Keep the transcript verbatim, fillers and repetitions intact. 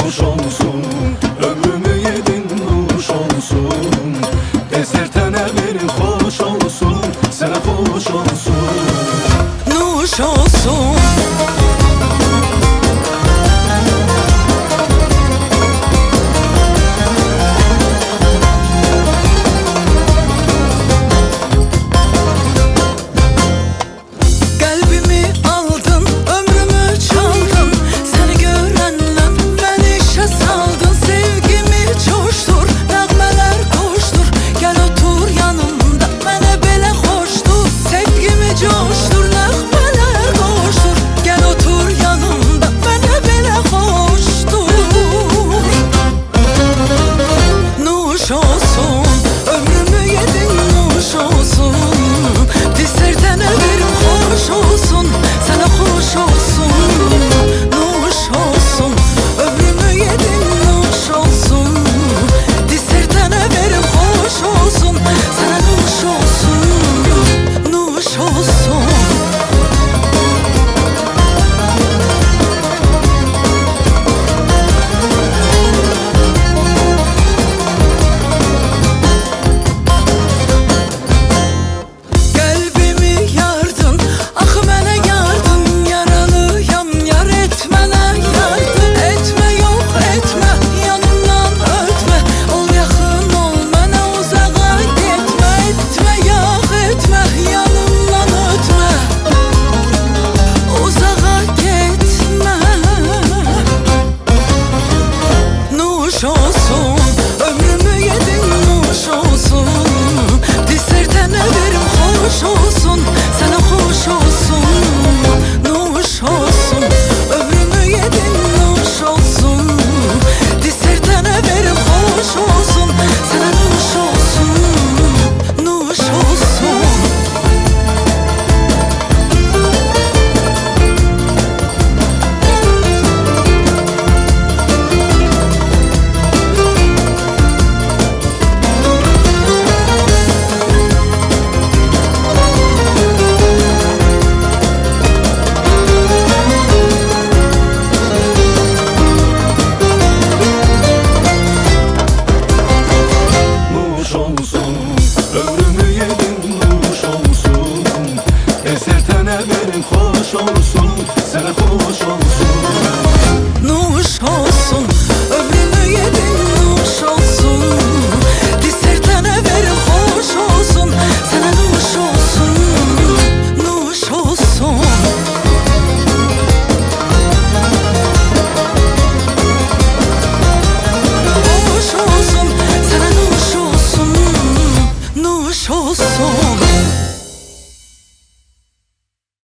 nuş olsun. Ömrümü yedin nuş olsun. Ezdirtene bir hoş olsun. Sana hoş olsun. Nuş olsun. Benim hoş olsun, sana hoş olsun. Nuş olsun, ömrümü yedin nuş olsun. Disertene verim hoş olsun, sana nuş olsun, nuş olsun. Hoş olsun, sana nuş olsun, nuş olsun.